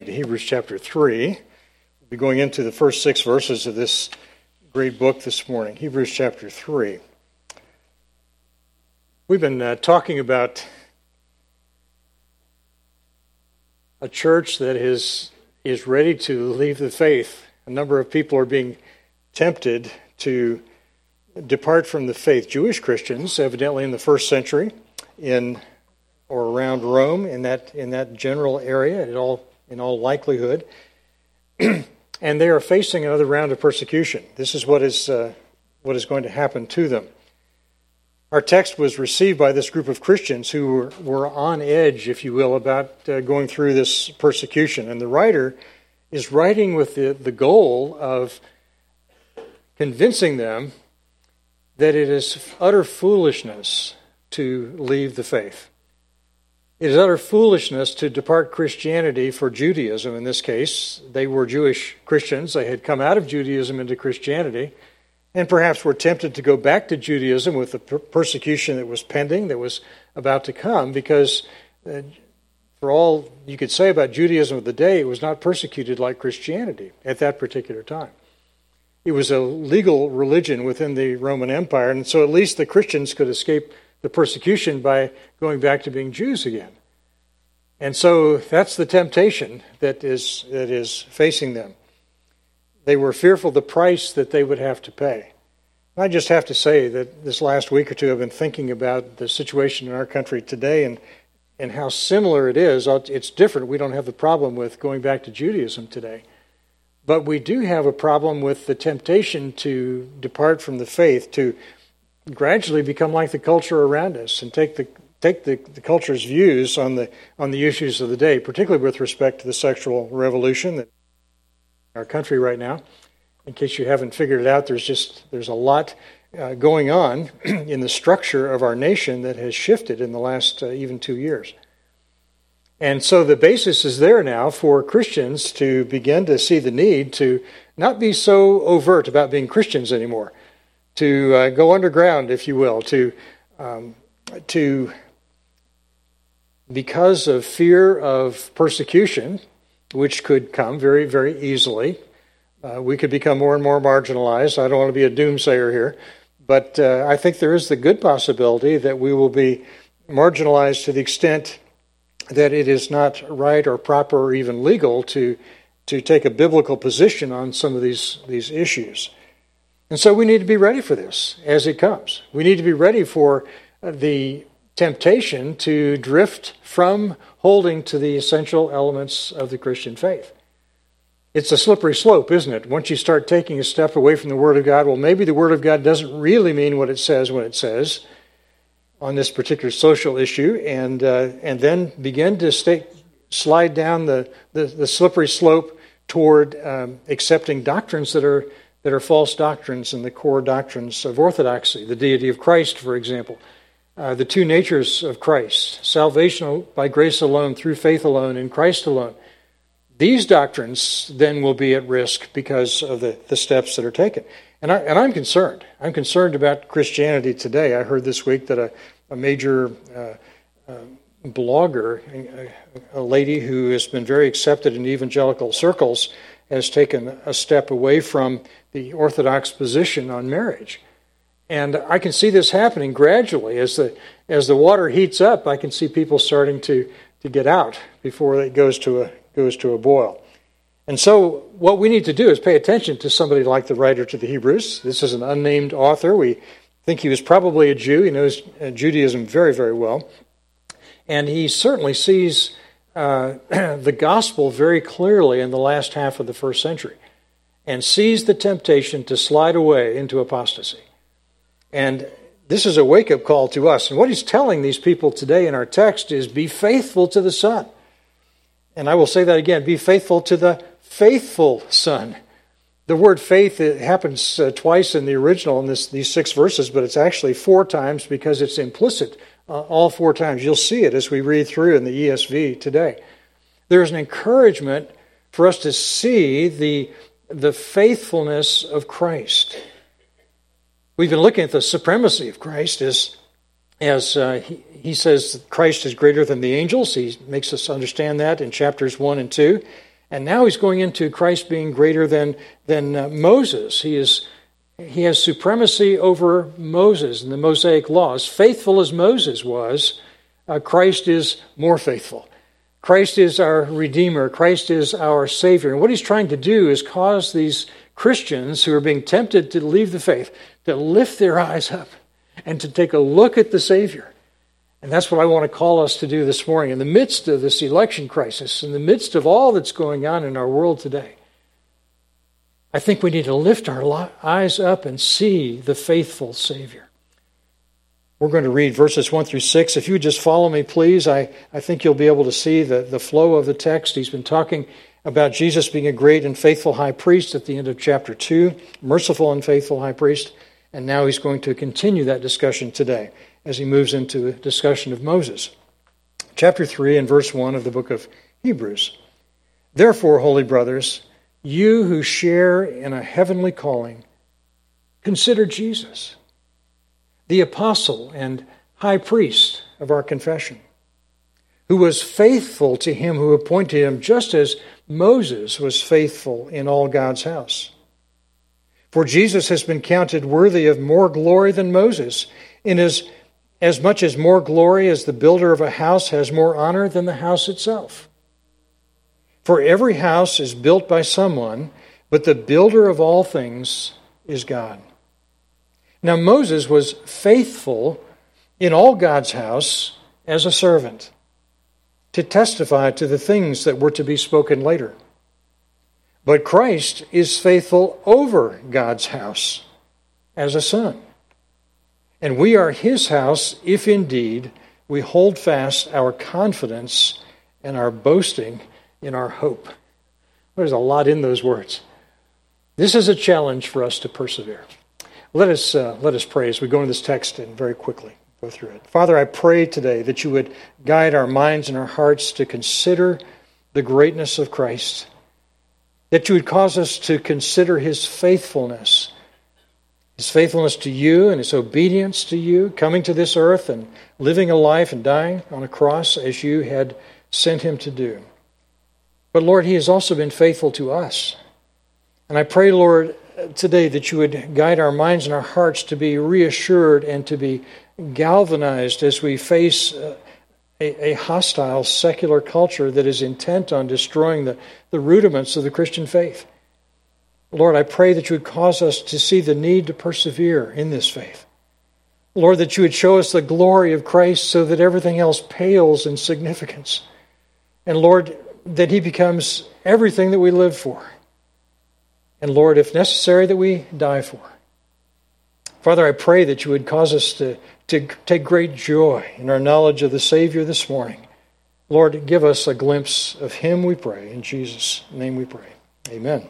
Hebrews chapter 3. We'll be going into the first 6 verses of this great book this morning. Hebrews chapter 3. We've been talking about a church that is ready to leave the faith. A number of people are being tempted to depart from the faith. Jewish Christians, evidently in the first century, in or around Rome, in that general area, in all likelihood, and they are facing another round of persecution. This is what is going to happen to them. Our text was received by this group of Christians who were on edge, if you will, about going through this persecution. And the writer is writing with the goal of convincing them that it is utter foolishness to leave the faith. It is utter foolishness to depart Christianity for Judaism. In this case, they were Jewish Christians. They had come out of Judaism into Christianity, and perhaps were tempted to go back to Judaism with the persecution that was pending, that was about to come, because for all you could say about Judaism of the day, it was not persecuted like Christianity at that particular time. It was a legal religion within the Roman Empire, and so at least the Christians could escape the persecution by going back to being Jews again. And so that's the temptation that is facing them. They were fearful of the price that they would have to pay. I just have to say that this last week or two I've been thinking about the situation in our country today and how similar it is. It's different. We don't have the problem with going back to Judaism today. But we do have a problem with the temptation to depart from the faith, to gradually become like the culture around us and take the culture's views on the issues of the day, particularly with respect to the sexual revolution that in our country right now. In case you haven't figured it out, there's a lot going on in the structure of our nation that has shifted in the last even 2 years. And so the basis is there now for Christians to begin to see the need to not be so overt about being Christians anymore, to go underground, if you will, to because of fear of persecution, which could come very, very easily. We could become more and more marginalized. I don't want to be a doomsayer here, but I think there is the good possibility that we will be marginalized to the extent that it is not right or proper or even legal to take a biblical position on some of these issues. And so we need to be ready for this as it comes. We need to be ready for the temptation to drift from holding to the essential elements of the Christian faith. It's a slippery slope, isn't it? Once you start taking a step away from the Word of God, well, maybe the Word of God doesn't really mean what it says when it says on this particular social issue, and then begin to slide down the slippery slope toward accepting doctrines that are false doctrines and the core doctrines of orthodoxy, the deity of Christ, for example, the two natures of Christ, salvation by grace alone, through faith alone, in Christ alone. These doctrines then will be at risk because of the steps that are taken. And I'm concerned. I'm concerned about Christianity today. I heard this week that a major blogger, a lady who has been very accepted in evangelical circles, has taken a step away from the orthodox position on marriage. And I can see this happening gradually. As the water heats up, I can see people starting to get out before it goes to a boil. And so what we need to do is pay attention to somebody like the writer to the Hebrews. This is an unnamed author. We think he was probably a Jew. He knows Judaism very, very well. And he certainly sees the gospel very clearly in the last half of the first century, and sees the temptation to slide away into apostasy. And this is a wake-up call to us. And what he's telling these people today in our text is, be faithful to the Son. And I will say that again, be faithful to the faithful Son. The word faith, it happens twice in the original in these 6 verses, but it's actually 4 times because it's implicit all 4 times. You'll see it as we read through in the ESV today. There's an encouragement for us to see the faithfulness of Christ. We've been looking at the supremacy of Christ as he says that Christ is greater than the angels. He makes us understand that in chapters 1 and 2. And now he's going into Christ being greater than Moses. He has supremacy over Moses and the Mosaic laws. Faithful as Moses was, Christ is more faithful. Christ is our Redeemer. Christ is our Savior. And what he's trying to do is cause these Christians who are being tempted to leave the faith to lift their eyes up and to take a look at the Savior. And that's what I want to call us to do this morning. In the midst of this election crisis, in the midst of all that's going on in our world today, I think we need to lift our eyes up and see the faithful Savior. We're going to read verses 1 through 6. If you would just follow me, please, I think you'll be able to see the flow of the text. He's been talking about Jesus being a great and faithful high priest at the end of chapter 2, merciful and faithful high priest, and now he's going to continue that discussion today as he moves into a discussion of Moses. Chapter 3 and verse 1 of the book of Hebrews. Therefore, holy brothers, you who share in a heavenly calling, consider Jesus, the apostle and high priest of our confession, who was faithful to him who appointed him, just as Moses was faithful in all God's house. For Jesus has been counted worthy of more glory than Moses, as much as more glory as the builder of a house has more honor than the house itself. For every house is built by someone, but the builder of all things is God. Now Moses was faithful in all God's house as a servant, to testify to the things that were to be spoken later. But Christ is faithful over God's house as a son. And we are his house if indeed we hold fast our confidence and our boasting in our hope. There's a lot in those words. This is a challenge for us to persevere. Let us pray as we go into this text and very quickly go through it. Father, I pray today that you would guide our minds and our hearts to consider the greatness of Christ, that you would cause us to consider his faithfulness to you and his obedience to you, coming to this earth and living a life and dying on a cross as you had sent him to do. But Lord, he has also been faithful to us. And I pray, Lord, today that you would guide our minds and our hearts to be reassured and to be galvanized as we face a hostile secular culture that is intent on destroying the rudiments of the Christian faith. Lord, I pray that you would cause us to see the need to persevere in this faith. Lord, that you would show us the glory of Christ so that everything else pales in significance. And Lord, that he becomes everything that we live for. And Lord, if necessary, that we die for. Father, I pray that you would cause us to take great joy in our knowledge of the Savior this morning. Lord, give us a glimpse of him, we pray. In Jesus' name we pray. Amen.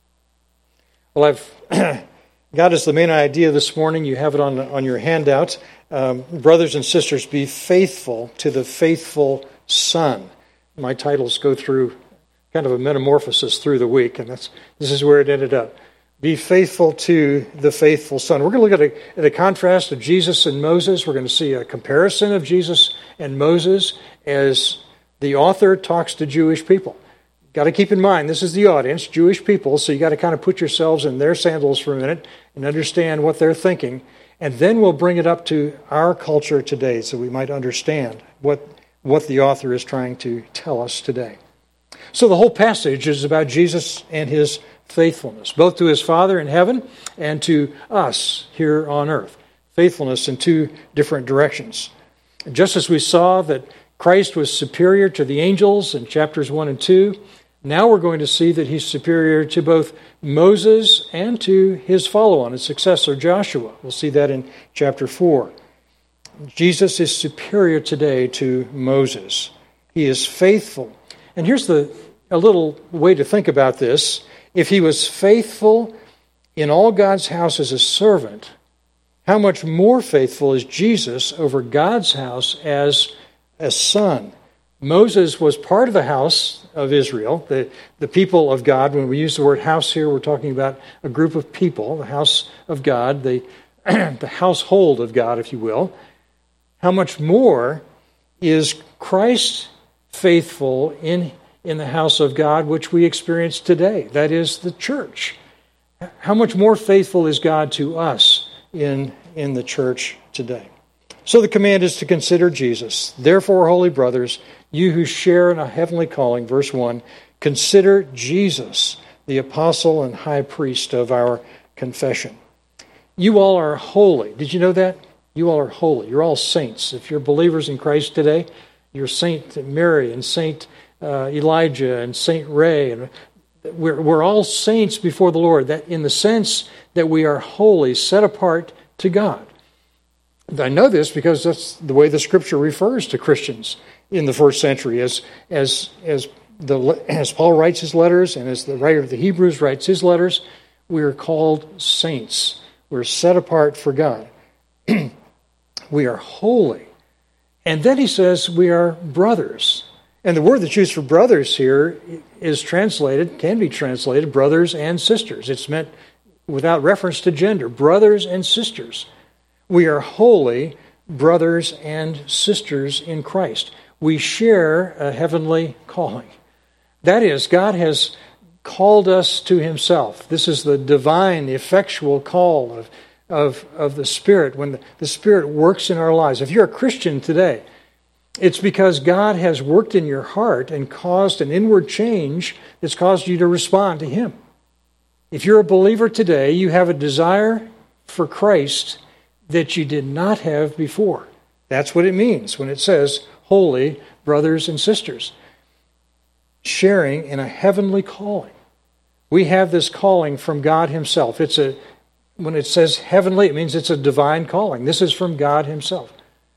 Well, I've got as the main idea this morning, you have it on your handout. Brothers and sisters, be faithful to the faithful Son. My titles go through kind of a metamorphosis through the week, and this is where it ended up. Be faithful to the faithful Son. We're going to look at a contrast of Jesus and Moses. We're going to see a comparison of Jesus and Moses as the author talks to Jewish people. Got to keep in mind, this is the audience, Jewish people, so you got to kind of put yourselves in their sandals for a minute and understand what they're thinking. And then we'll bring it up to our culture today so we might understand what the author is trying to tell us today. So the whole passage is about Jesus and his faithfulness, both to his Father in heaven and to us here on earth. Faithfulness in two different directions. Just as we saw that Christ was superior to the angels in chapters 1 and 2, now we're going to see that he's superior to both Moses and to his follow-on, his successor Joshua. We'll see that in chapter 4. Jesus is superior today to Moses. He is faithful. And here's a little way to think about this. If he was faithful in all God's house as a servant, how much more faithful is Jesus over God's house as a son? Moses was part of the house of Israel, the people of God. When we use the word house here, we're talking about a group of people, the house of God, the household of God, if you will. How much more is Christ faithful in in the house of God, which we experience today. That is the church. How much more faithful is God to us in the church today? So the command is to consider Jesus. Therefore, holy brothers, you who share in a heavenly calling, verse 1, consider Jesus, the apostle and high priest of our confession. You all are holy. Did you know that? You all are holy. You're all saints. If you're believers in Christ today, you're Saint Mary and Saint Elijah and Saint Ray. And we're all saints before the Lord, that in the sense that we are holy, set apart to God. I know this because that's the way the Scripture refers to Christians in the first century. As Paul writes his letters and as the writer of the Hebrews writes his letters, we are called saints. We're set apart for God. We are holy. And then he says we are brothers. And the word that's used for brothers here can be translated brothers and sisters. It's meant without reference to gender, brothers and sisters. We are holy brothers and sisters in Christ. We share a heavenly calling. That is, God has called us to himself. This is the divine, effectual call of the Spirit when the Spirit works in our lives. If you're a Christian today, it's because God has worked in your heart and caused an inward change that's caused you to respond to him. If you're a believer today, you have a desire for Christ that you did not have before. That's what it means when it says, holy brothers and sisters, sharing in a heavenly calling. We have this calling from God himself. When it says heavenly, it means it's a divine calling. This is from God himself.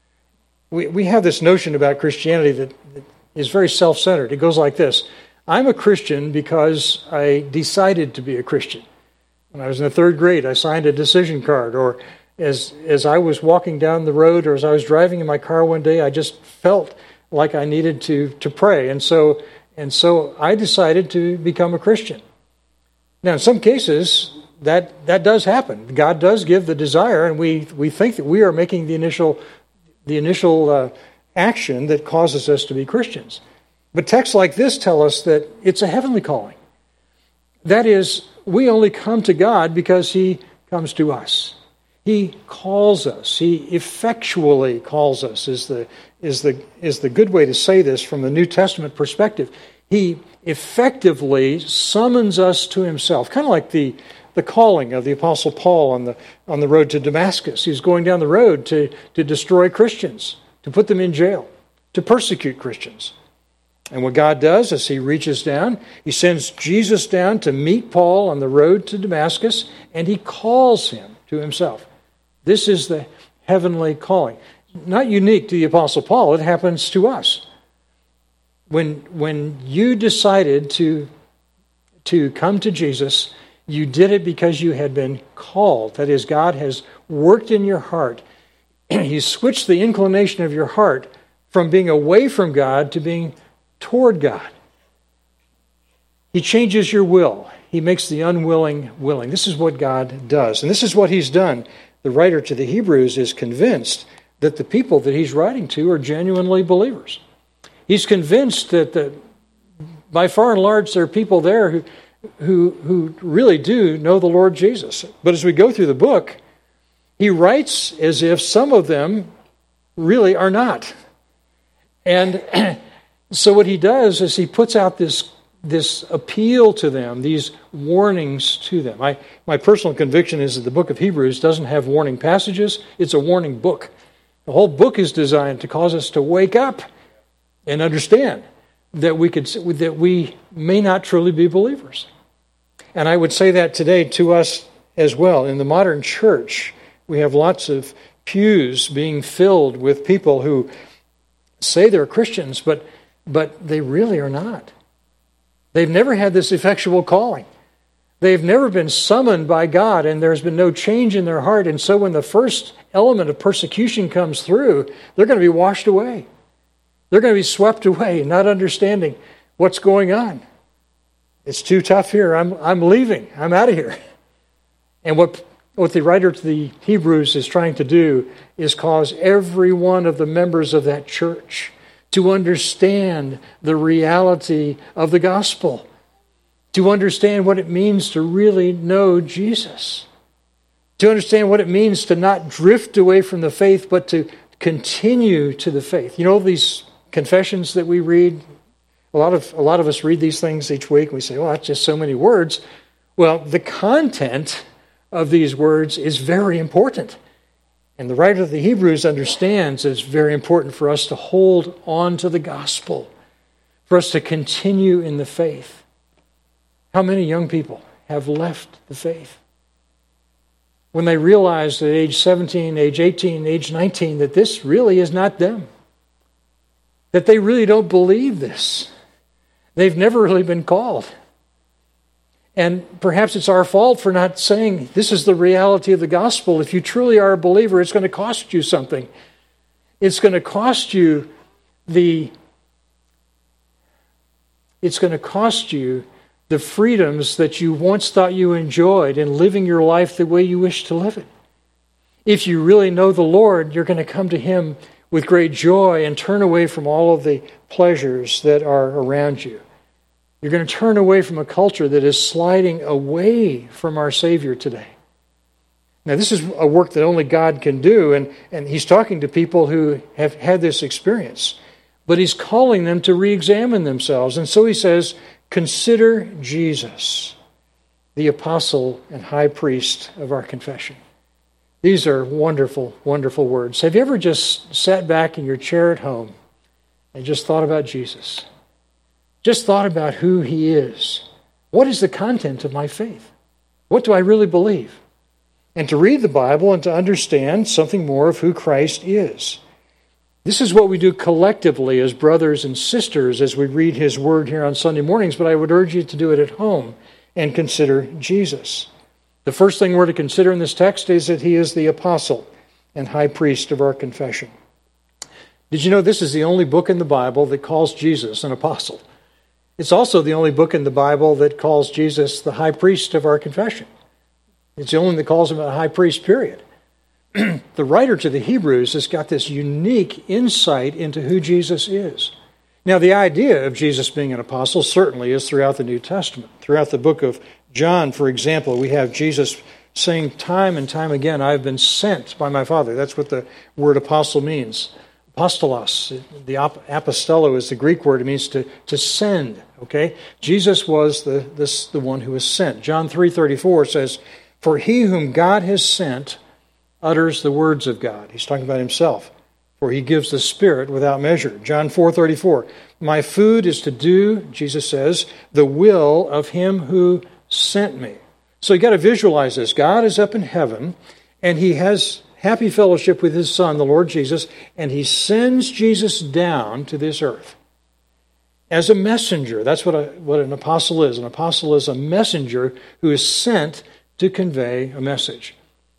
We have this notion about Christianity that is very self-centered. It goes like this. I'm a Christian because I decided to be a Christian. When I was in the third grade, I signed a decision card. Or as I was walking down the road or as I was driving in my car one day, I just felt like I needed to pray. And so I decided to become a Christian. Now, in some cases, that does happen. God does give the desire, and we think that we are making the initial action that causes us to be Christians. But texts like this tell us that it's a heavenly calling. That is, we only come to God because he comes to us. He calls us. He effectually calls us is the good way to say this from the New Testament perspective. He effectively summons us to himself, kind of like the calling of the Apostle Paul on the road to Damascus. He's going down the road to destroy Christians, to put them in jail, to persecute Christians. And what God does is he reaches down, he sends Jesus down to meet Paul on the road to Damascus, and he calls him to himself. This is the heavenly calling. Not unique to the Apostle Paul, it happens to us. When you decided to come to Jesus, you did it because you had been called. That is, God has worked in your heart. He switched the inclination of your heart from being away from God to being toward God. He changes your will. He makes the unwilling willing. This is what God does. And this is what he's done. The writer to the Hebrews is convinced that the people that he's writing to are genuinely believers. He's convinced that by far and large there are people there who really do know the Lord Jesus. But as we go through the book, he writes as if some of them really are not. And so what he does is he puts out this appeal to them, these warnings to them. My personal conviction is that the book of Hebrews doesn't have warning passages. It's a warning book. The whole book is designed to cause us to wake up and understand that we may not truly be believers. And I would say that today to us as well. In the modern church, we have lots of pews being filled with people who say they're Christians, but they really are not. They've never had this effectual calling. They've never been summoned by God, and there's been no change in their heart. And so when the first element of persecution comes through, they're going to be washed away. They're going to be swept away, not understanding what's going on. It's too tough here. I'm leaving. I'm out of here. And what the writer to the Hebrews is trying to do is cause every one of the members of that church to understand the reality of the gospel, to understand what it means to really know Jesus, to understand what it means to not drift away from the faith, but to continue to the faith. You know, these confessions that we read, a lot of us read these things each week, and we say, well, that's just so many words. Well, the content of these words is very important. And the writer of the Hebrews understands that it's very important for us to hold on to the gospel, for us to continue in the faith. How many young people have left the faith when they realize at age 17, age 18, age 19 that this really is not them, that they really don't believe this? They've never really been called. And perhaps it's our fault for not saying, this is the reality of the gospel. If you truly are a believer, it's going to cost you something. It's going to cost you the freedoms that you once thought you enjoyed in living your life the way you wish to live it. If you really know the Lord, you're going to come to Him with great joy and turn away from all of the pleasures that are around you. You're going to turn away from a culture that is sliding away from our Savior today. Now, this is a work that only God can do, and He's talking to people who have had this experience. But He's calling them to re-examine themselves. And so He says, consider Jesus, the apostle and high priest of our confession. These are wonderful, wonderful words. Have you ever just sat back in your chair at home and just thought about Jesus? Just thought about who He is. What is the content of my faith? What do I really believe? And to read the Bible and to understand something more of who Christ is. This is what we do collectively as brothers and sisters as we read His Word here on Sunday mornings, but I would urge you to do it at home and consider Jesus. The first thing we're to consider in this text is that He is the apostle and high priest of our confession. Did you know this is the only book in the Bible that calls Jesus an apostle? It's also the only book in the Bible that calls Jesus the high priest of our confession. It's the only one that calls Him a high priest, period. The writer to the Hebrews has got this unique insight into who Jesus is. Now, the idea of Jesus being an apostle certainly is throughout the New Testament. Throughout the book of John, for example, we have Jesus saying time and time again, I have been sent by my Father. That's what the word apostle means. Apostolos, the apostello is the Greek word. It means to send. Okay, Jesus was the one who was sent. John 3:34 says, "For he whom God has sent utters the words of God." He's talking about Himself. For He gives the Spirit without measure. John 4:34, "My food is to do," Jesus says, "the will of Him who sent me." So you got to visualize this. God is up in heaven, and He has happy fellowship with His Son, the Lord Jesus, and He sends Jesus down to this earth as a messenger. That's what an apostle is. An apostle is a messenger who is sent to convey a message.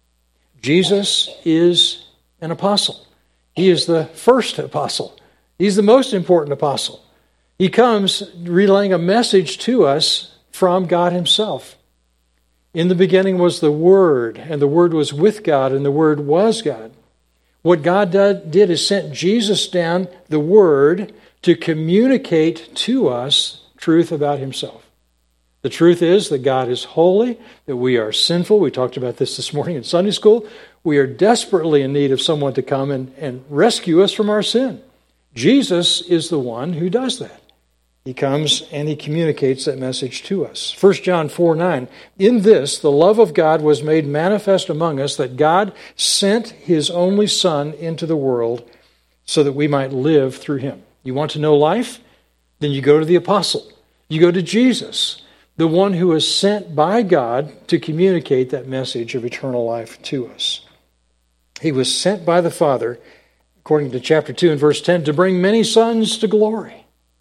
Jesus is an apostle. He is the first apostle. He's the most important apostle. He comes relaying a message to us from God Himself. In the beginning was the Word, and the Word was with God, and the Word was God. What God did is sent Jesus down, the Word, to communicate to us truth about Himself. The truth is that God is holy, that we are sinful. We talked about this morning in Sunday school. We are desperately in need of someone to come and rescue us from our sin. Jesus is the one who does that. He comes and He communicates that message to us. 1 John 4:9, "In this the love of God was made manifest among us, that God sent His only Son into the world so that we might live through Him." You want to know life? Then you go to the apostle. You go to Jesus, the one who was sent by God to communicate that message of eternal life to us. He was sent by the Father, according to chapter 2 and verse 10, to bring many sons to glory.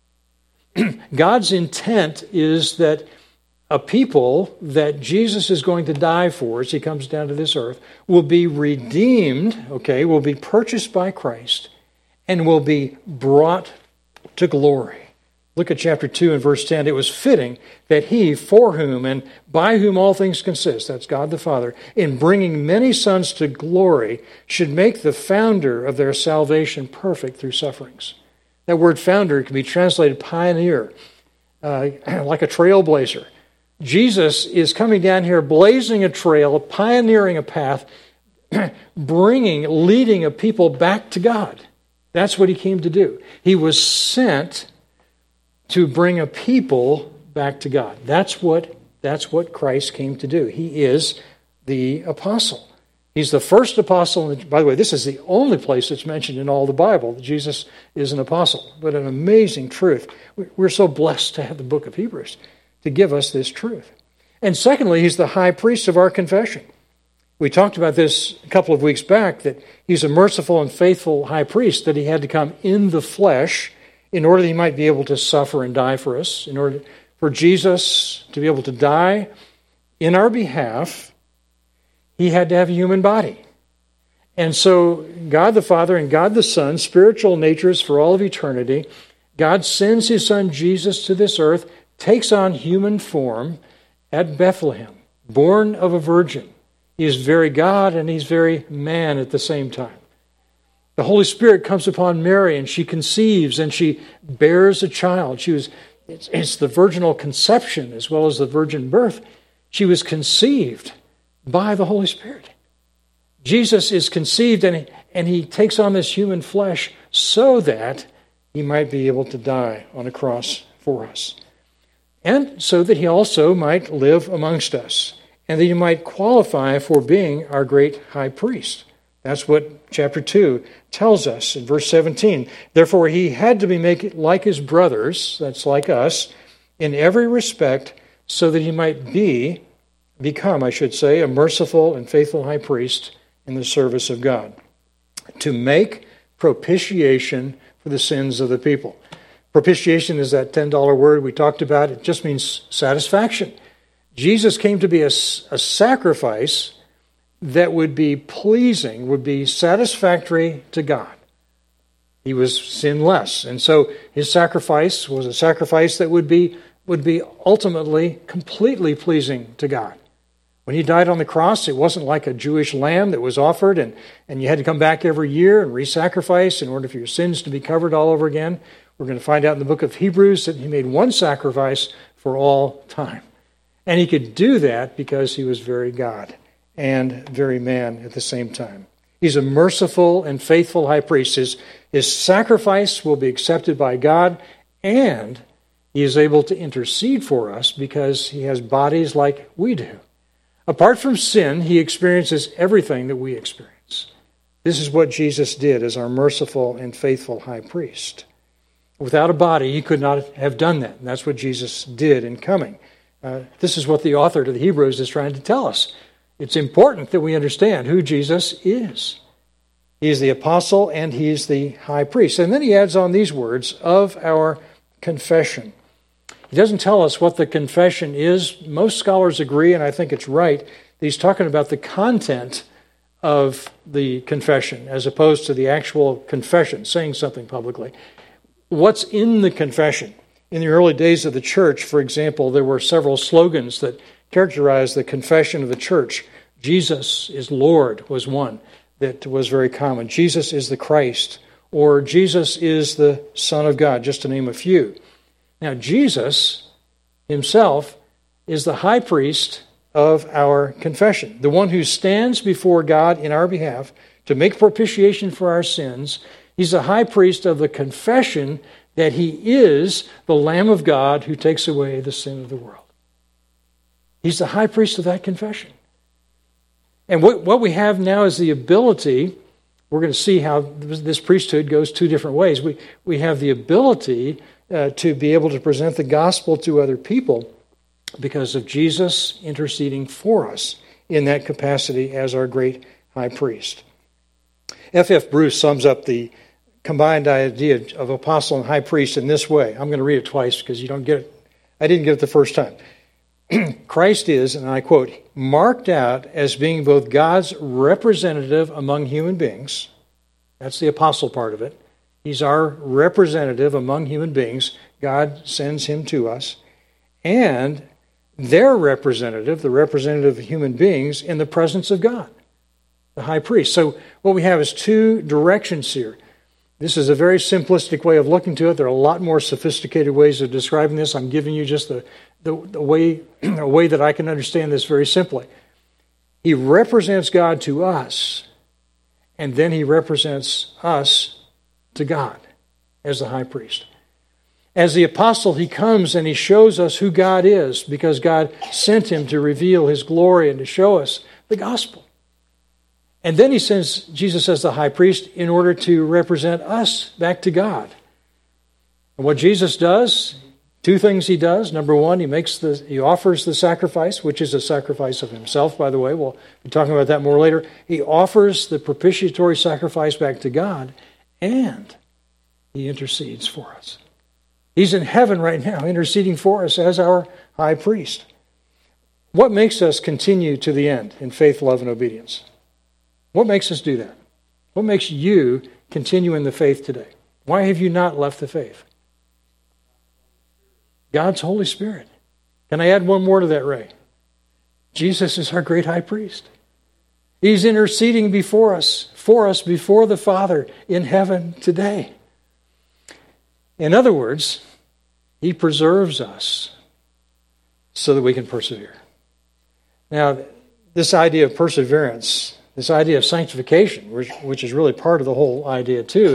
God's intent is that a people that Jesus is going to die for as He comes down to this earth will be redeemed, will be purchased by Christ, and will be brought to glory. Look at chapter 2 and verse 10. "It was fitting that He, for whom and by whom all things consist," that's God the Father, "in bringing many sons to glory, should make the founder of their salvation perfect through sufferings." That word founder can be translated pioneer, like a trailblazer. Jesus is coming down here, blazing a trail, pioneering a path, leading a people back to God. That's what he came to do. He was sent to bring a people back to God. That's what Christ came to do. He is the apostle. He's the first apostle. By the way, this is the only place it's mentioned in all the Bible that Jesus is an apostle. But an amazing truth. We're so blessed to have the book of Hebrews to give us this truth. And secondly, he's the high priest of our confession. We talked about this a couple of weeks back, that he's a merciful and faithful high priest, that he had to come in the flesh in order that he might be able to suffer and die for us, in order for Jesus to be able to die in our behalf. He had to have a human body. And so God the Father and God the Son, spiritual natures for all of eternity, God sends his Son Jesus to this earth, takes on human form at Bethlehem, born of a virgin. He is very God and he's very man at the same time. The Holy Spirit comes upon Mary and she conceives and she bears a child. It's the virginal conception as well as the virgin birth. She was conceived by the Holy Spirit. Jesus is conceived and he takes on this human flesh so that he might be able to die on a cross for us. And so that he also might live amongst us, and that he might qualify for being our great high priest. That's what chapter 2 tells us in verse 17. Therefore, he had to be made like his brothers, that's like us, in every respect, so that he might become, a merciful and faithful high priest in the service of God, to make propitiation for the sins of the people. Propitiation is that $10 word we talked about. It just means satisfaction. Jesus came to be a sacrifice that would be pleasing, would be satisfactory to God. He was sinless, and so his sacrifice was a sacrifice that would be ultimately completely pleasing to God. When he died on the cross, it wasn't like a Jewish lamb that was offered and you had to come back every year and re-sacrifice in order for your sins to be covered all over again. We're going to find out in the book of Hebrews that he made one sacrifice for all time. And he could do that because he was very God and very man at the same time. He's a merciful and faithful high priest. His sacrifice will be accepted by God, and he is able to intercede for us because he has bodies like we do. Apart from sin, he experiences everything that we experience. This is what Jesus did as our merciful and faithful high priest. Without a body, he could not have done that. And that's what Jesus did in coming. This is what the author to the Hebrews is trying to tell us. It's important that we understand who Jesus is. He is the apostle and he is the high priest. And then he adds on these words, of our confession. He doesn't tell us what the confession is. Most scholars agree, and I think it's right, that he's talking about the content of the confession as opposed to the actual confession, saying something publicly. What's in the confession? In the early days of the church, for example, there were several slogans that characterized the confession of the church. Jesus is Lord was one that was very common. Jesus is the Christ, or Jesus is the Son of God, just to name a few. Now, Jesus himself is the high priest of our confession, the one who stands before God in our behalf to make propitiation for our sins. He's the high priest of the confession that he is the Lamb of God who takes away the sin of the world. He's the high priest of that confession. And what we have now is the ability, we're going to see how this priesthood goes two different ways. We have the ability to be able to present the gospel to other people because of Jesus interceding for us in that capacity as our great high priest. F.F. Bruce sums up the combined idea of apostle and high priest in this way. I'm going to read it twice because you don't get it. I didn't get it the first time. Christ is, and I quote, marked out as being both God's representative among human beings. That's the apostle part of it. He's our representative among human beings. God sends him to us. And their representative, the representative of human beings, in the presence of God, the high priest. So what we have is two directions here. This is a very simplistic way of looking to it. There are a lot more sophisticated ways of describing this. I'm giving you just the way, a way that I can understand this very simply. He represents God to us, and then he represents us to God as the high priest. As the apostle, he comes and he shows us who God is because God sent him to reveal his glory and to show us the gospel. And then he sends Jesus as the high priest in order to represent us back to God. And what Jesus does, two things he does. Number one, he offers the sacrifice, which is a sacrifice of himself, by the way. We'll be talking about that more later. He offers the propitiatory sacrifice back to God, and he intercedes for us. He's in heaven right now, interceding for us as our high priest. What makes us continue to the end in faith, love, and obedience? What makes us do that? What makes you continue in the faith today? Why have you not left the faith? God's Holy Spirit. Can I add one more to that, Ray? Jesus is our great high priest. He's interceding for us before the Father in heaven today. In other words, he preserves us so that we can persevere. Now, this idea of perseverance, this idea of sanctification, which is really part of the whole idea too,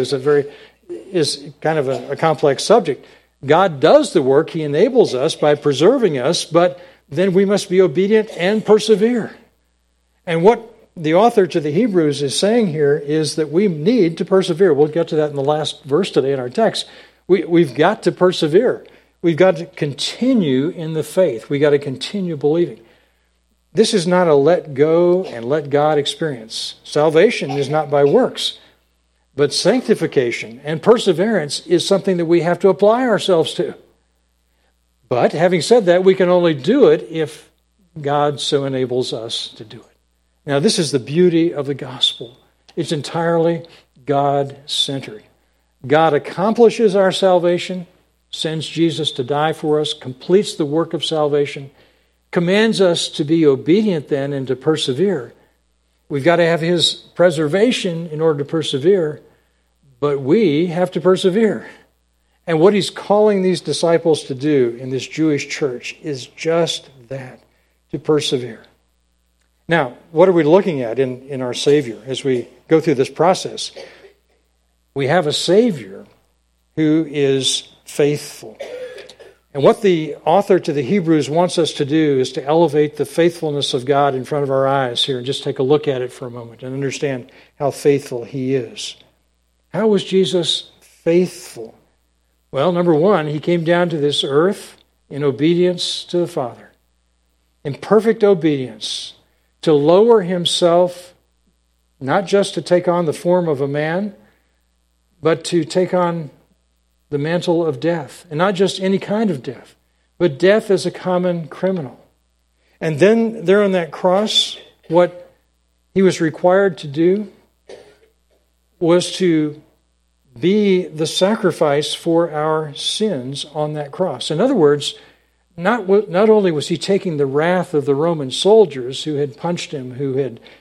is kind of a complex subject. God does the work. He enables us by preserving us, but then we must be obedient and persevere. And what the author to the Hebrews is saying here is that we need to persevere. We'll get to that in the last verse today in our text. We've got to persevere. We've got to continue in the faith. We've got to continue believing. This is not a let go and let God experience. Salvation is not by works. But sanctification and perseverance is something that we have to apply ourselves to. But having said that, we can only do it if God so enables us to do it. Now, this is the beauty of the gospel. It's entirely God-centered. God accomplishes our salvation, sends Jesus to die for us, completes the work of salvation, commands us to be obedient then and to persevere. We've got to have his preservation in order to persevere, but we have to persevere. And what he's calling these disciples to do in this Jewish church is just that, to persevere. Now, what are we looking at in our Savior as we go through this process? We have a Savior who is faithful. And what the author to the Hebrews wants us to do is to elevate the faithfulness of God in front of our eyes here and just take a look at it for a moment and understand how faithful he is. How was Jesus faithful? Well, number one, he came down to this earth in obedience to the Father. In perfect obedience, to lower himself, not just to take on the form of a man, but to take on the mantle of death. And not just any kind of death, but death as a common criminal. And then there on that cross, what he was required to do was to be the sacrifice for our sins on that cross. In other words, not only was he taking the wrath of the Roman soldiers who had punched him, who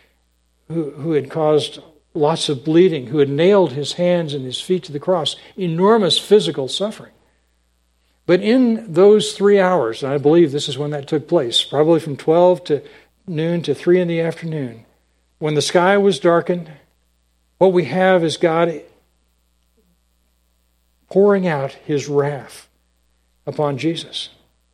had caused lots of bleeding, who had nailed his hands and his feet to the cross, enormous physical suffering. But in those 3 hours, and I believe this is when that took place, probably from 12 to noon to 3 in the afternoon, when the sky was darkened, what we have is God pouring out his wrath upon Jesus.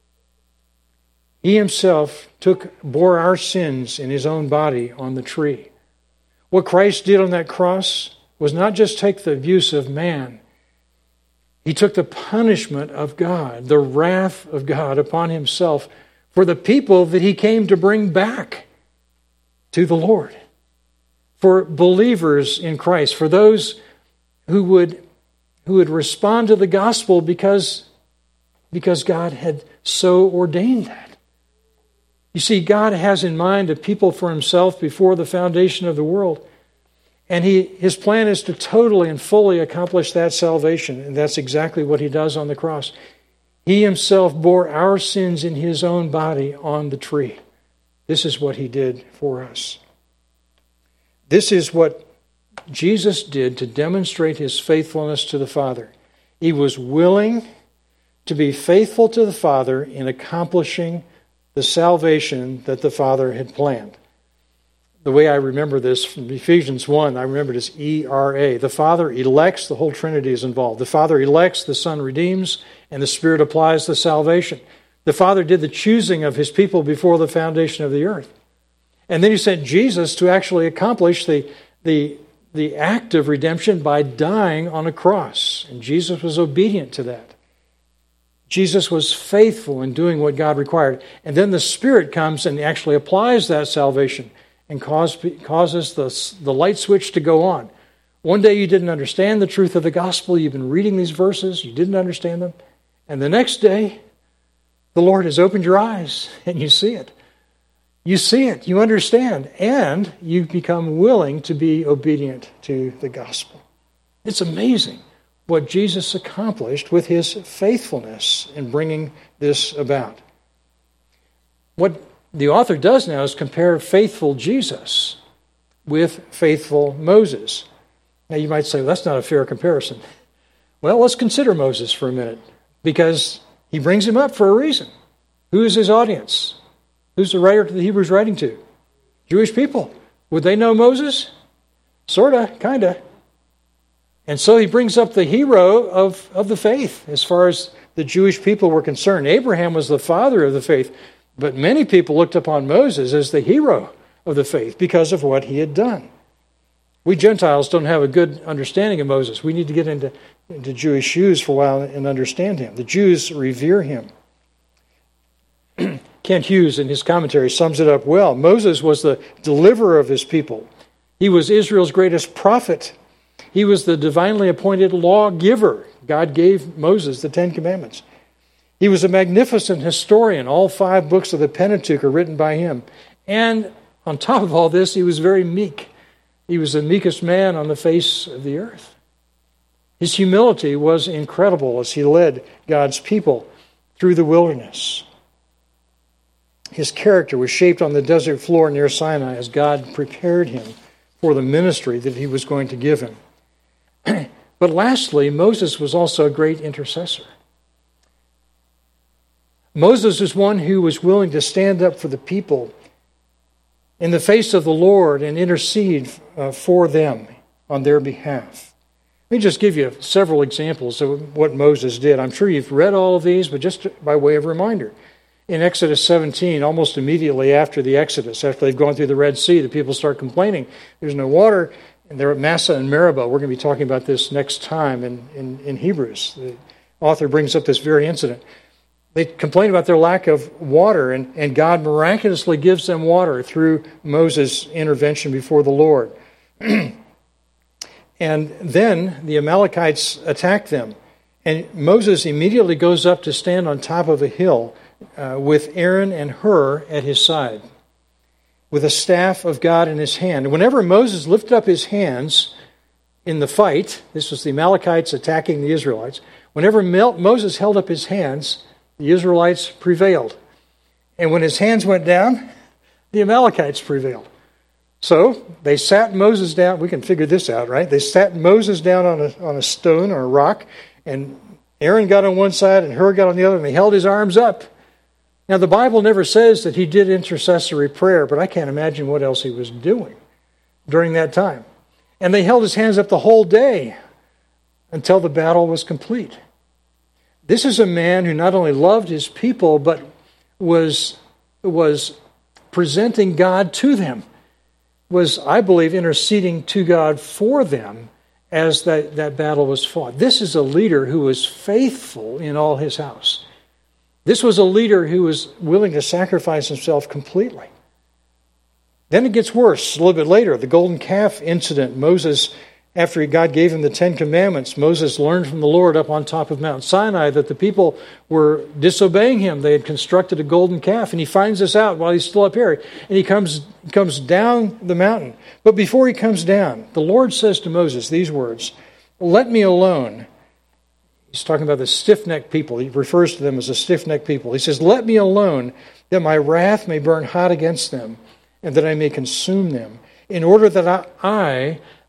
He himself bore our sins in his own body on the tree. What Christ did on that cross was not just take the abuse of man. He took the punishment of God, the wrath of God upon himself for the people that he came to bring back to the Lord. For believers in Christ, for those who would respond to the gospel because God had so ordained that. You see, God has in mind a people for himself before the foundation of the world. And his plan is to totally and fully accomplish that salvation. And that's exactly what he does on the cross. He himself bore our sins in his own body on the tree. This is what he did for us. This is what Jesus did to demonstrate his faithfulness to the Father. He was willing to be faithful to the Father in accomplishing the salvation that the Father had planned. The way I remember this from Ephesians 1, I remember it as ERA. The Father elects, the whole Trinity is involved. The Father elects, the Son redeems, and the Spirit applies the salvation. The Father did the choosing of his people before the foundation of the earth. And then he sent Jesus to actually accomplish the act of redemption by dying on a cross. And Jesus was obedient to that. Jesus was faithful in doing what God required. And then the Spirit comes and actually applies that salvation and causes the light switch to go on. One day you didn't understand the truth of the gospel. You've been reading these verses. You didn't understand them. And the next day, the Lord has opened your eyes and you see it. You see it. You understand. And you become willing to be obedient to the gospel. It's amazing what Jesus accomplished with his faithfulness in bringing this about. What the author does now is compare faithful Jesus with faithful Moses. Now you might say, well, that's not a fair comparison. Well, let's consider Moses for a minute, because he brings him up for a reason. Who is his audience? Who's the writer to the Hebrews writing to? Jewish people. Would they know Moses? Sorta, kinda. And so he brings up the hero of the faith as far as the Jewish people were concerned. Abraham was the father of the faith, but many people looked upon Moses as the hero of the faith because of what he had done. We Gentiles don't have a good understanding of Moses. We need to get into Jewish shoes for a while and understand him. The Jews revere him. Kent Hughes, in his commentary, sums it up well. Moses was the deliverer of his people. He was Israel's greatest prophet. He was the divinely appointed lawgiver. God gave Moses the Ten Commandments. He was a magnificent historian. All 5 books of the Pentateuch are written by him. And on top of all this, he was very meek. He was the meekest man on the face of the earth. His humility was incredible as he led God's people through the wilderness. His character was shaped on the desert floor near Sinai as God prepared him for the ministry that he was going to give him. But lastly, Moses was also a great intercessor. Moses is one who was willing to stand up for the people in the face of the Lord and intercede for them on their behalf. Let me just give you several examples of what Moses did. I'm sure you've read all of these, but just by way of reminder. In Exodus 17, almost immediately after the Exodus, after they've gone through the Red Sea, the people start complaining. There's no water, and they're at Massah and Meribah. We're going to be talking about this next time in Hebrews. The author brings up this very incident. They complain about their lack of water, and God miraculously gives them water through Moses' intervention before the Lord. And then the Amalekites attack them, and Moses immediately goes up to stand on top of a hill with Aaron and Hur at his side, with a staff of God in his hand. And whenever Moses lifted up his hands in the fight, this was the Amalekites attacking the Israelites, whenever Moses held up his hands, the Israelites prevailed. And when his hands went down, the Amalekites prevailed. So they sat Moses down. We can figure this out, right? They sat Moses down on a stone or a rock, and Aaron got on one side and Hur got on the other, and they held his arms up. Now, the Bible never says that he did intercessory prayer, but I can't imagine what else he was doing during that time. And they held his hands up the whole day until the battle was complete. This is a man who not only loved his people, but was presenting God to them, was, I believe, interceding to God for them as that battle was fought. This is a leader who was faithful in all his house. This was a leader who was willing to sacrifice himself completely. Then it gets worse. A little bit later, the golden calf incident. Moses, after God gave him the Ten Commandments, Moses learned from the Lord up on top of Mount Sinai that the people were disobeying him. They had constructed a golden calf, and he finds this out while he's still up here. And he comes down the mountain. But before he comes down, the Lord says to Moses these words, "Let me alone." He's talking about the stiff-necked people. He refers to them as a stiff-necked people. He says, "Let me alone, that my wrath may burn hot against them, and that I may consume them, in order that I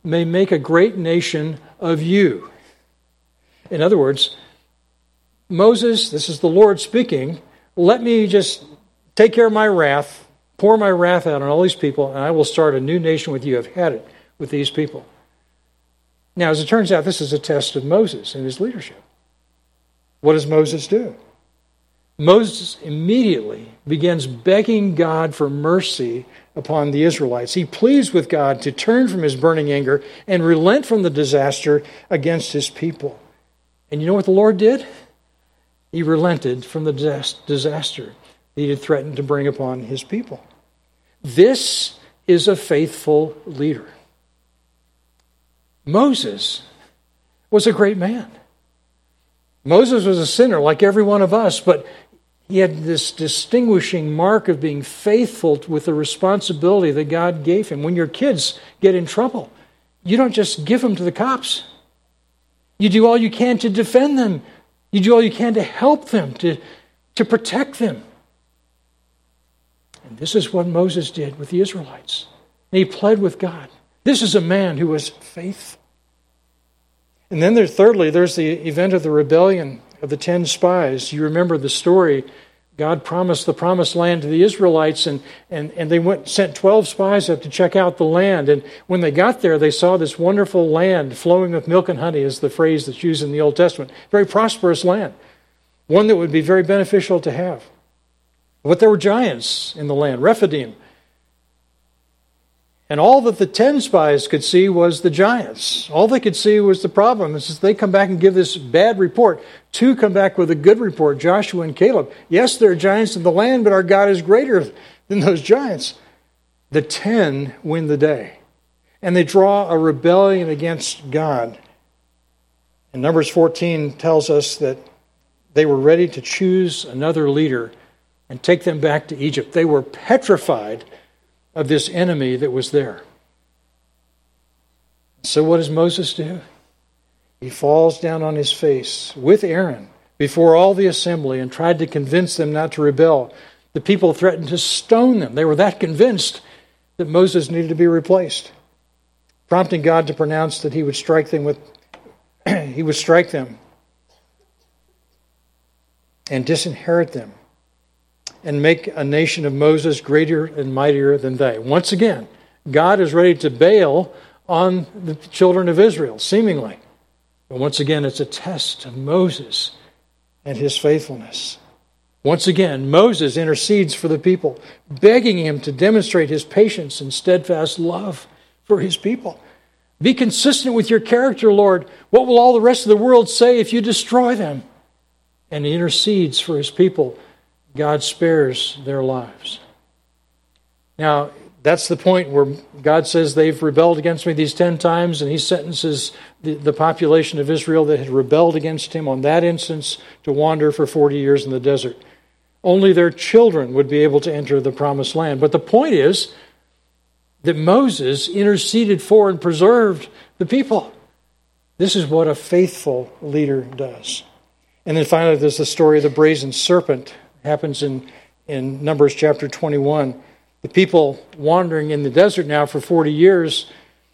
may make a great nation of you. In other words, Moses, this is the Lord speaking, let me just take care of my wrath, pour my wrath out on all these people, and I will start a new nation with you. I've had it with these people. Now, as it turns out, this is a test of Moses and his leadership. What does Moses do? Moses immediately begins begging God for mercy upon the Israelites. He pleads with God to turn from his burning anger and relent from the disaster against his people. And you know what the Lord did? He relented from the disaster he had threatened to bring upon his people. This is a faithful leader. Moses was a great man. Moses was a sinner like every one of us, but he had this distinguishing mark of being faithful with the responsibility that God gave him. When your kids get in trouble, you don't just give them to the cops. You do all you can to defend them. You do all you can to help them, to protect them. And this is what Moses did with the Israelites. And he pled with God. This is a man who was faithful. And then thirdly, there's the event of the rebellion of the 10 spies. You remember the story. God promised the promised land to the Israelites, and they sent 12 spies up to check out the land. And when they got there, they saw this wonderful land flowing with milk and honey, is the phrase that's used in the Old Testament. Very prosperous land. One that would be very beneficial to have. But there were giants in the land, Rephidim. And all that the 10 spies could see was the giants. All they could see was the problem. It's just they come back and give this bad report. 2 come back with a good report, Joshua and Caleb. Yes, there are giants in the land, but our God is greater than those giants. The 10 win the day. And they draw a rebellion against God. And Numbers 14 tells us that they were ready to choose another leader and take them back to Egypt. They were petrified of this enemy that was there. So what does Moses do? He falls down on his face with Aaron before all the assembly and tried to convince them not to rebel. The people threatened to stone them. They were that convinced that Moses needed to be replaced, prompting God to pronounce that he would strike them and disinherit them, and make a nation of Moses greater and mightier than they. Once again, God is ready to bail on the children of Israel, seemingly. But once again, it's a test of Moses and his faithfulness. Once again, Moses intercedes for the people, begging him to demonstrate his patience and steadfast love for his people. Be consistent with your character, Lord. What will all the rest of the world say if you destroy them? And he intercedes for his people. God spares their lives. Now, that's the point where God says they've rebelled against me these 10 times, and he sentences the population of Israel that had rebelled against him on that instance to wander for 40 years in the desert. Only their children would be able to enter the promised land. But the point is that Moses interceded for and preserved the people. This is what a faithful leader does. And then finally, there's the story of the brazen serpent. Happens in Numbers chapter 21. The people wandering in the desert now for 40 years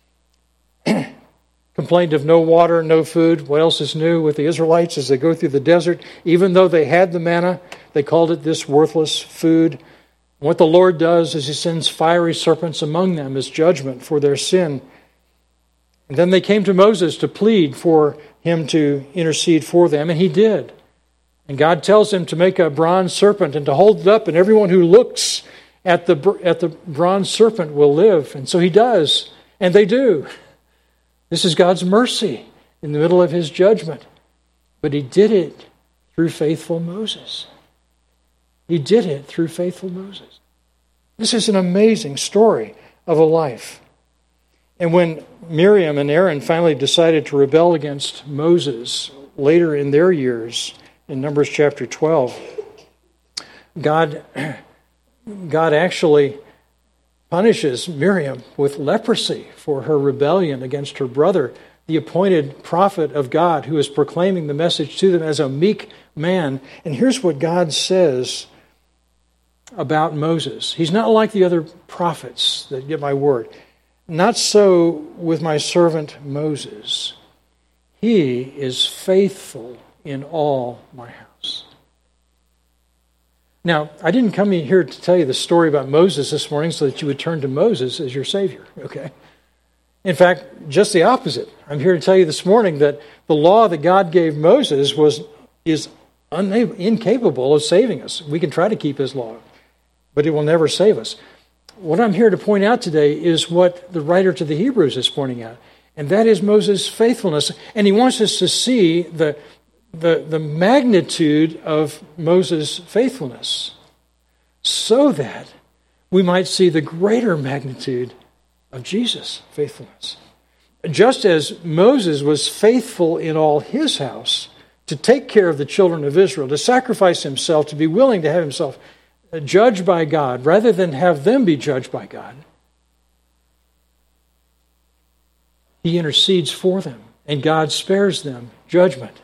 complained of no water, no food. What else is new with the Israelites as they go through the desert? Even though they had the manna, they called it this worthless food. What the Lord does is he sends fiery serpents among them as judgment for their sin. And then they came to Moses to plead for him to intercede for them, and he did. And God tells him to make a bronze serpent and to hold it up, and everyone who looks at the bronze serpent will live. And so he does, and they do. This is God's mercy in the middle of his judgment. But he did it through faithful Moses. He did it through faithful Moses. This is an amazing story of a life. And when Miriam and Aaron finally decided to rebel against Moses later in their years, in Numbers chapter 12, God actually punishes Miriam with leprosy for her rebellion against her brother, the appointed prophet of God, who is proclaiming the message to them as a meek man. And here's what God says about Moses. He's not like the other prophets that get my word. Not so with my servant Moses. He is faithful in all my house. Now, I didn't come in here to tell you the story about Moses this morning so that you would turn to Moses as your Savior, okay? In fact, just the opposite. I'm here to tell you this morning that the law that God gave Moses is incapable of saving us. We can try to keep his law, but it will never save us. What I'm here to point out today is what the writer to the Hebrews is pointing out, and that is Moses' faithfulness. And he wants us to see the magnitude of Moses' faithfulness so that we might see the greater magnitude of Jesus' faithfulness. Just as Moses was faithful in all his house to take care of the children of Israel, to sacrifice himself, to be willing to have himself judged by God rather than have them be judged by God, he intercedes for them and God spares them judgment.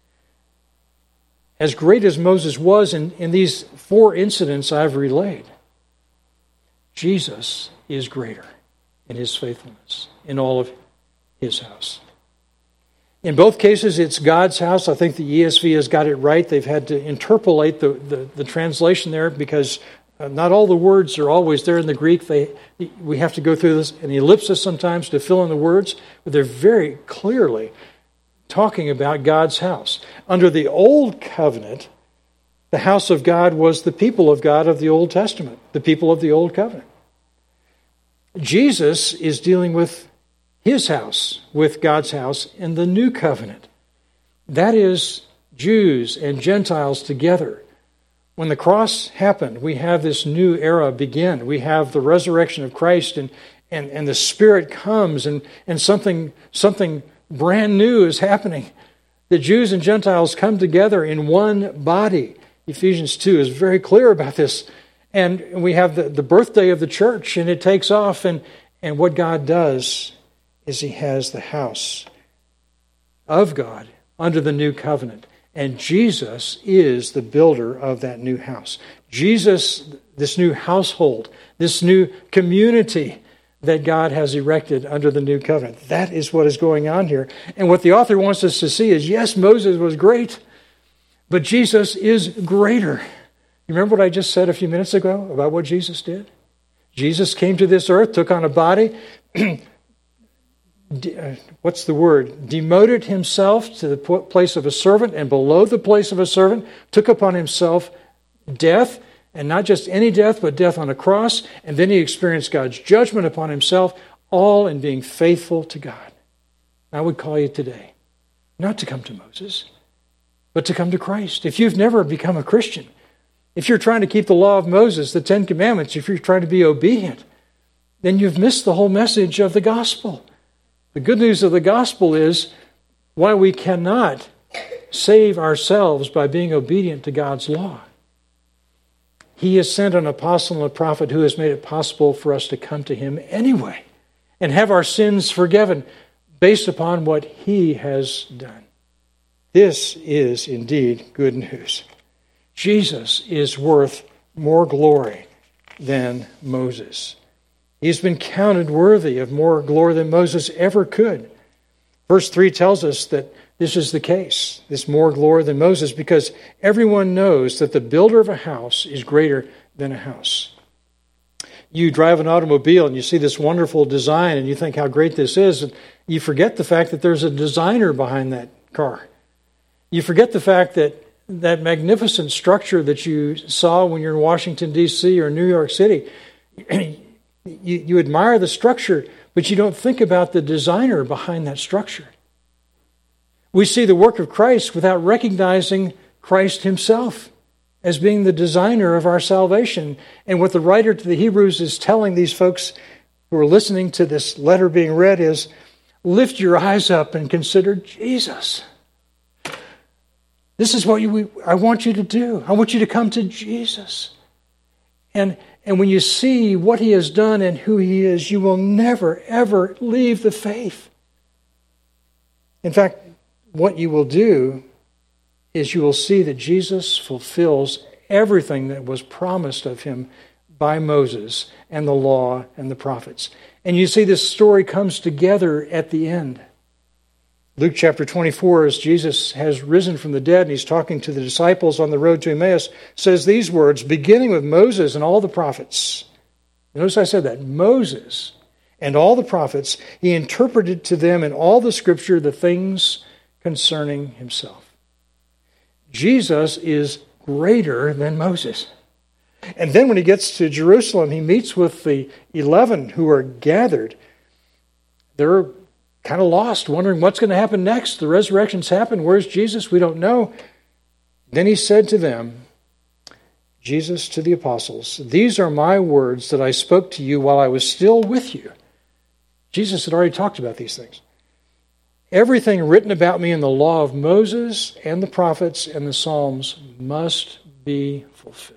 As great as Moses was in these 4 incidents I've relayed, Jesus is greater in his faithfulness in all of his house. In both cases, it's God's house. I think the ESV has got it right. They've had to interpolate the translation there because not all the words are always there in the Greek. We have to go through this an ellipsis sometimes to fill in the words, but they're very clearly talking about God's house. Under the Old Covenant, the house of God was the people of God of the Old Testament, the people of the Old Covenant. Jesus is dealing with his house, with God's house in the New Covenant. That is Jews and Gentiles together. When the cross happened, we have this new era begin. We have the resurrection of Christ and the Spirit comes and something brand new is happening. The Jews and Gentiles come together in one body. Ephesians 2 is very clear about this. And we have the birthday of the church, and it takes off. And what God does is he has the house of God under the new covenant. And Jesus is the builder of that new house. Jesus, this new household, this new community that God has erected under the new covenant. That is what is going on here. And what the author wants us to see is, yes, Moses was great, but Jesus is greater. You remember what I just said a few minutes ago about what Jesus did? Jesus came to this earth, took on a body, what's the word? Demoted himself to the place of a servant and below the place of a servant, took upon himself death, and not just any death, but death on a cross, and then he experienced God's judgment upon himself, all in being faithful to God. I would call you today not to come to Moses, but to come to Christ. If you've never become a Christian, if you're trying to keep the law of Moses, the 10 Commandments, if you're trying to be obedient, then you've missed the whole message of the gospel. The good news of the gospel is why we cannot save ourselves by being obedient to God's law. He has sent an apostle and a prophet who has made it possible for us to come to him anyway and have our sins forgiven based upon what he has done. This is indeed good news. Jesus is worth more glory than Moses. He's been counted worthy of more glory than Moses ever could. Verse 3 tells us that this is the case, this more glory than Moses, because everyone knows that the builder of a house is greater than a house. You drive an automobile and you see this wonderful design and you think how great this is, and you forget the fact that there's a designer behind that car. You forget the fact that that magnificent structure that you saw when you're in Washington, D.C. or New York City, you admire the structure, but you don't think about the designer behind that structure. We see the work of Christ without recognizing Christ himself as being the designer of our salvation. And what the writer to the Hebrews is telling these folks who are listening to this letter being read is, lift your eyes up and consider Jesus. This is what I want you to do. I want you to come to Jesus. And when you see what he has done and who he is, you will never, ever leave the faith. In fact, what you will do is you will see that Jesus fulfills everything that was promised of him by Moses and the law and the prophets. And you see this story comes together at the end. Luke chapter 24, as Jesus has risen from the dead and he's talking to the disciples on the road to Emmaus, says these words, beginning with Moses and all the prophets. Notice I said that, Moses and all the prophets, he interpreted to them in all the scripture the things concerning himself. Jesus is greater than Moses. And then when he gets to Jerusalem, he meets with the 11 who are gathered. They're kind of lost, wondering what's going to happen next. The resurrection's happened. Where's Jesus? We don't know. Then he said to them, Jesus to the apostles, these are my words that I spoke to you while I was still with you. Jesus had already talked about these things. Everything written about me in the law of Moses and the prophets and the Psalms must be fulfilled.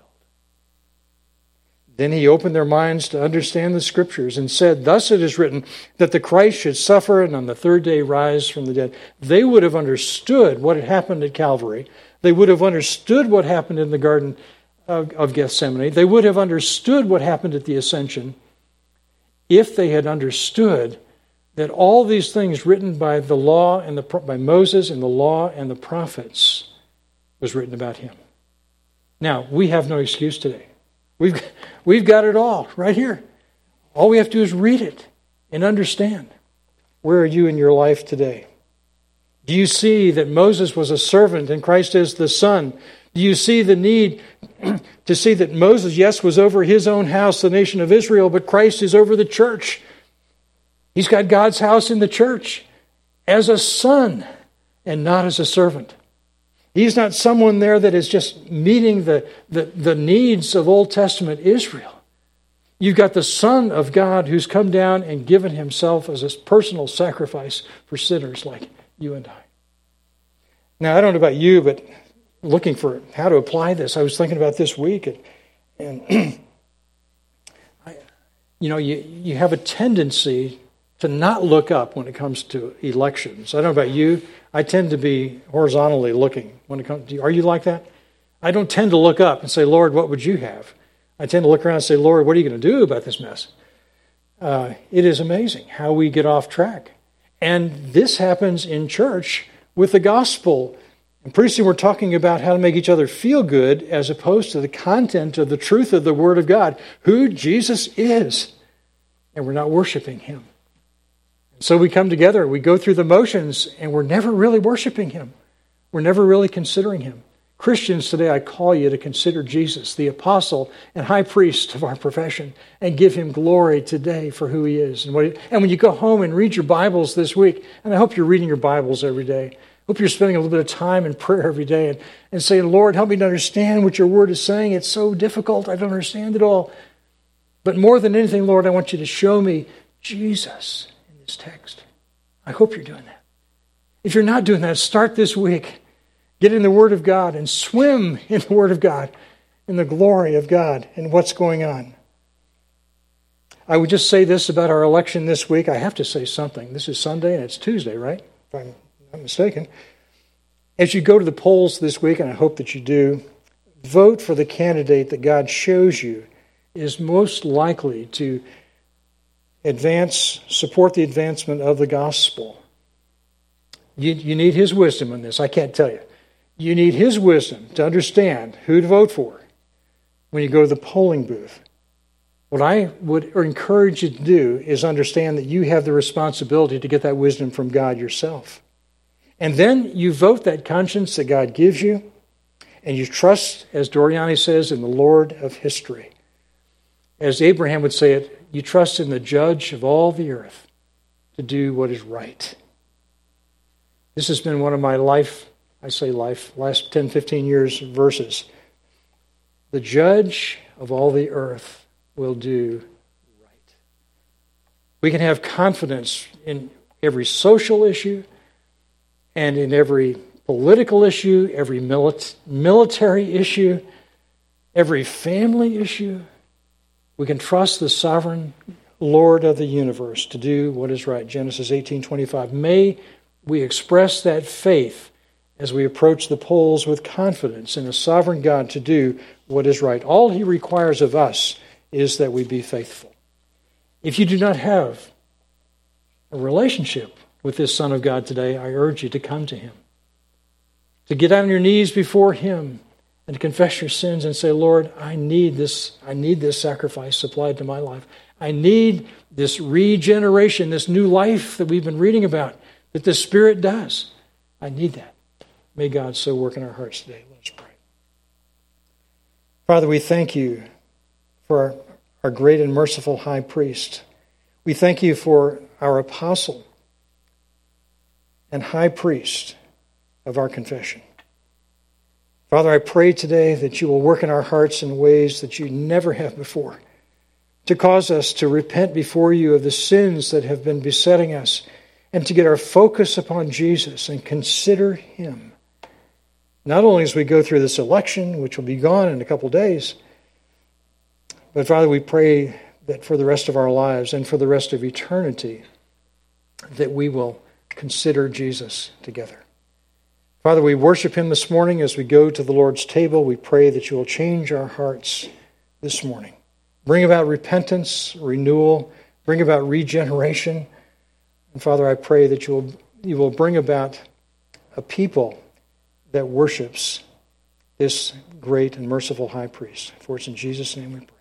Then he opened their minds to understand the Scriptures and said, thus it is written that the Christ should suffer and on the third day rise from the dead. They would have understood what had happened at Calvary. They would have understood what happened in the Garden of Gethsemane. They would have understood what happened at the Ascension if they had understood that all these things written by the law and by Moses and the law and the prophets was written about him. Now, we have no excuse today. We've got it all right here. All we have to do is read it and understand. Where are you in your life today? Do you see that Moses was a servant and Christ is the son? Do you see the need to see that Moses, yes, was over his own house, the nation of Israel, but Christ is over the church? He's got God's house in the church as a son and not as a servant. He's not someone there that is just meeting the needs of Old Testament Israel. You've got the Son of God who's come down and given himself as a personal sacrifice for sinners like you and I. Now, I don't know about you, but looking for how to apply this, I was thinking about this week. And you have a tendency to not look up when it comes to elections. I don't know about you. I tend to be horizontally looking when it comes to, are you like that? I don't tend to look up and say, Lord, what would you have? I tend to look around and say, Lord, what are you going to do about this mess? It is amazing how we get off track. And this happens in church with the gospel. And pretty soon we're talking about how to make each other feel good as opposed to the content of the truth of the Word of God, who Jesus is. And we're not worshiping him. So we come together, we go through the motions, and we're never really worshiping him. We're never really considering him. Christians, today I call you to consider Jesus, the apostle and high priest of our profession, and give him glory today for who he is. And when you go home and read your Bibles this week, and I hope you're reading your Bibles every day, I hope you're spending a little bit of time in prayer every day and saying, Lord, help me to understand what your word is saying. It's so difficult. I don't understand it all. But more than anything, Lord, I want you to show me Jesus text. I hope you're doing that. If you're not doing that, start this week. Get in the Word of God and swim in the Word of God, in the glory of God and what's going on. I would just say this about our election this week. I have to say something. This is Sunday and it's Tuesday, right? If I'm not mistaken. As you go to the polls this week, and I hope that you do, vote for the candidate that God shows you is most likely to support the advancement of the gospel. You need his wisdom in this. I can't tell you. You need his wisdom to understand who to vote for when you go to the polling booth. What I would encourage you to do is understand that you have the responsibility to get that wisdom from God yourself. And then you vote that conscience that God gives you, and you trust, as Doriani says, in the Lord of history. As Abraham would say it, you trust in the judge of all the earth to do what is right. This has been one of my last 10, 15 years verses. The judge of all the earth will do right. We can have confidence in every social issue and in every political issue, every military issue, every family issue. We can trust the sovereign Lord of the universe to do what is right. Genesis 18:25. May we express that faith as we approach the polls with confidence in a sovereign God to do what is right. All he requires of us is that we be faithful. If you do not have a relationship with this Son of God today, I urge you to come to Him, to get on your knees before Him and to confess your sins and say, Lord, I need this sacrifice applied to my life. I need this regeneration, this new life that we've been reading about, that the Spirit does. I need that. May God so work in our hearts today. Let us pray. Father, we thank you for our great and merciful high priest. We thank you for our apostle and high priest of our confession. Father, I pray today that you will work in our hearts in ways that you never have before, to cause us to repent before you of the sins that have been besetting us, and to get our focus upon Jesus and consider Him. Not only as we go through this election, which will be gone in a couple days, but Father, we pray that for the rest of our lives and for the rest of eternity, that we will consider Jesus together. Father, we worship Him this morning as we go to the Lord's table. We pray that you will change our hearts this morning. Bring about repentance, renewal, bring about regeneration. And Father, I pray that you will bring about a people that worships this great and merciful high priest. For it's in Jesus' name we pray.